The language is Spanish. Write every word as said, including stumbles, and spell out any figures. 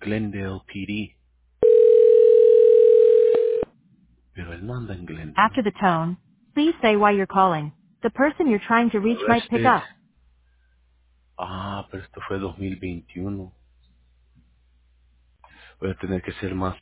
Glendale P D. Pero él no anda en After Glendale. the tone, please say why you're calling. The person you're trying to reach might pick Arrested. up. Ah, pero esto fue dos mil veintiuno. Voy a tener que ser más